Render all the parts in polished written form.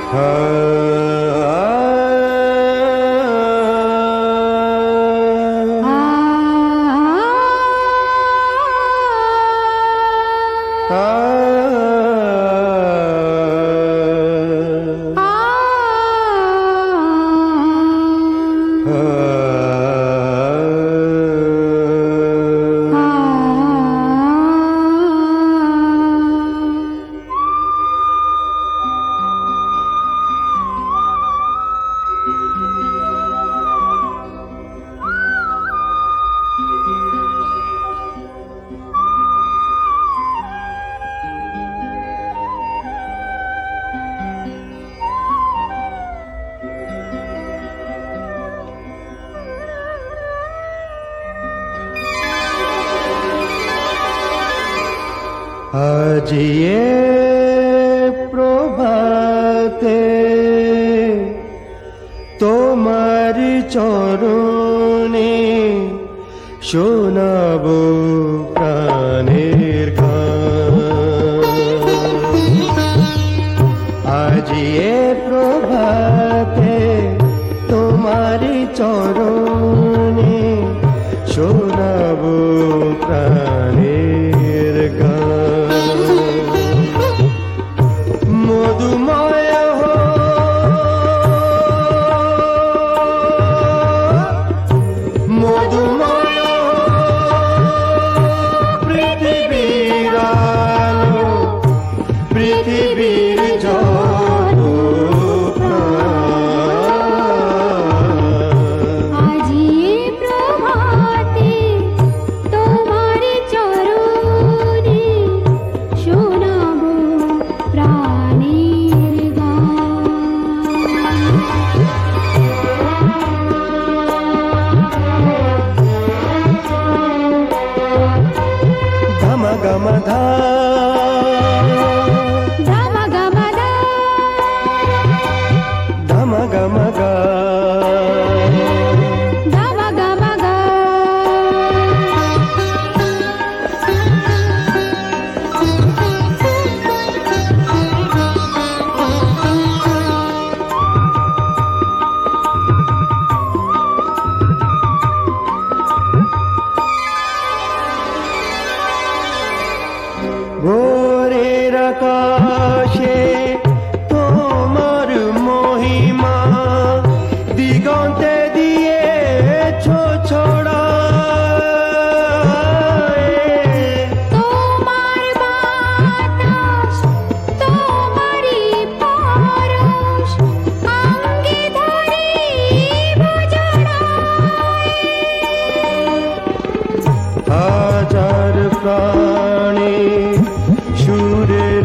আজি এ প্রভাতে তোমার চরণে শোনাবো প্রাণের গান। আজি এ প্রভাতে তোমার চরণে শোনাবো প্রাণের গান। মধুময় মধুময় পৃথিবীর আলো, পৃথিবীর জল আজি প্রভাতে তোমার চরণে শোনাবো প্রাণের গান। ধম গম ধা ধম গম ধা ধম গম গা ধম গম গা। ভোরের আকাশে তোমার মহিমা দিগন্তে দিয়েছ ছড়ায়। তোমার বাতাস তোমারই পরশ অঙ্গে ধরিব জড়ায়। হাজার প্রাণী সুরের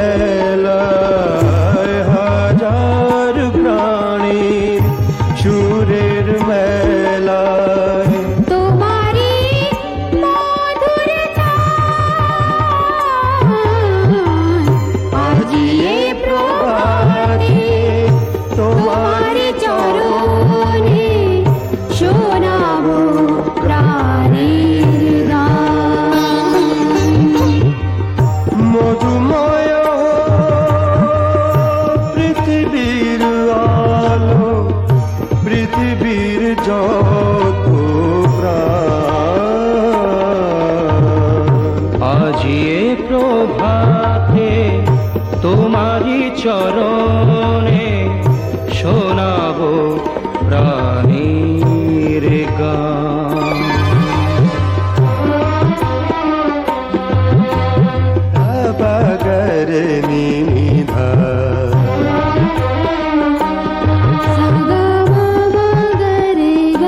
মেলায়, হাজার প্রাণী সুরের মেলায় তোমারই মধুর গান। আজি এ প্রভাতে তোমার চরণে শোনাবো প্রাণের গান। মধুময় পৃথিবীর আলো, পৃথিবীর যত প্রাণ। আজি এ প্রভাতে তোমারি চরণে শোনাবো প্রাণীর গান। বাগর নিধা সা গ ম গ রে গ।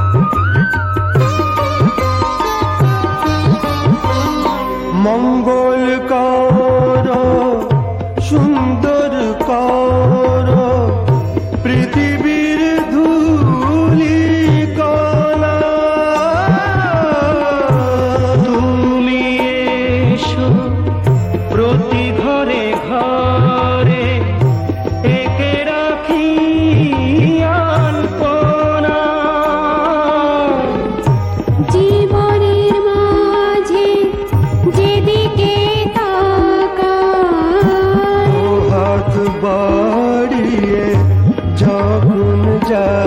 মঙ্গল যায়